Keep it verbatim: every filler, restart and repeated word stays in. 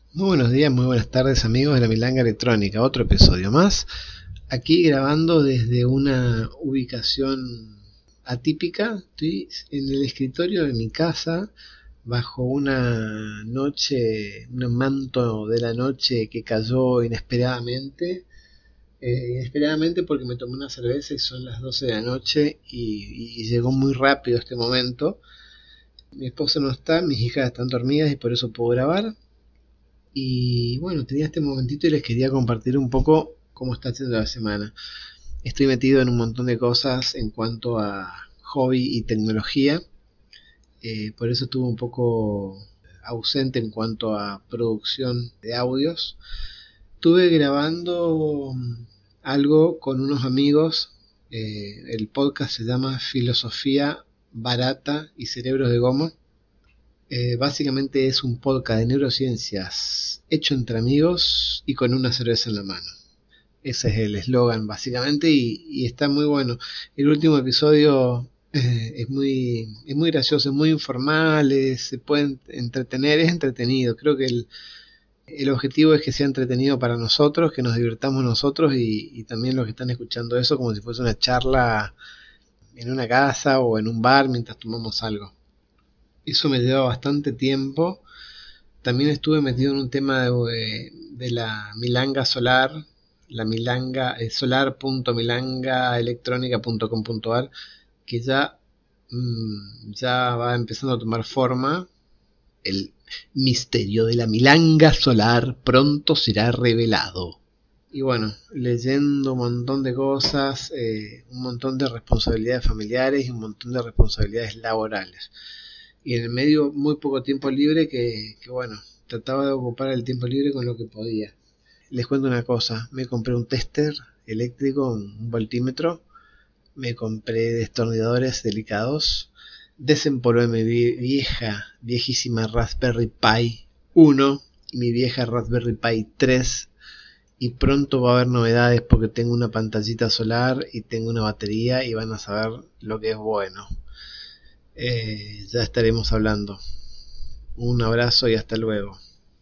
Muy buenos días, muy buenas tardes amigos de la Milanga Electrónica, otro episodio más, aquí grabando desde una ubicación atípica. Estoy en el escritorio de mi casa bajo una noche, un manto de la noche que cayó inesperadamente, eh, inesperadamente porque me tomé una cerveza y son las doce de la noche y, y llegó muy rápido este momento. Mi esposa no está, mis hijas están dormidas y por eso puedo grabar. Y bueno, tenía este momentito y les quería compartir un poco cómo está haciendo la semana. Estoy metido en un montón de cosas en cuanto a hobby y tecnología. Eh, por eso estuve un poco ausente en cuanto a producción de audios. Estuve grabando algo con unos amigos. Eh, el podcast se llama Filosofía Barata y Cerebros de Goma. Eh, básicamente es un podcast de neurociencias hecho entre amigos y con una cerveza en la mano. Ese es el eslogan básicamente y, y está muy bueno. El último episodio eh, es muy es muy gracioso, es muy informal, es- se puede entretener, es entretenido. Creo que el, el objetivo es que sea entretenido para nosotros, que nos divirtamos nosotros y, y también los que están escuchando eso como si fuese una charla en una casa o en un bar mientras tomamos algo. Eso me lleva bastante tiempo. También estuve metido en un tema de, de la milanga solar, la milanga, eh, solar punto milanga electrónica punto com punto a r, que ya, mm, ya va empezando a tomar forma. El misterio de la milanga solar pronto será revelado. Y bueno, leyendo un montón de cosas, eh, un montón de responsabilidades familiares y un montón de responsabilidades laborales. Y en el medio muy poco tiempo libre que, que bueno, trataba de ocupar el tiempo libre con lo que podía. Les cuento una cosa, me compré un tester eléctrico, un voltímetro, me compré destornilladores delicados, desempolvé mi vieja, viejísima Raspberry Pi uno y mi vieja Raspberry Pi tres, y pronto va a haber novedades porque tengo una pantallita solar y tengo una batería y van a saber lo que es bueno. Eh, ya estaremos hablando. Un abrazo y hasta luego.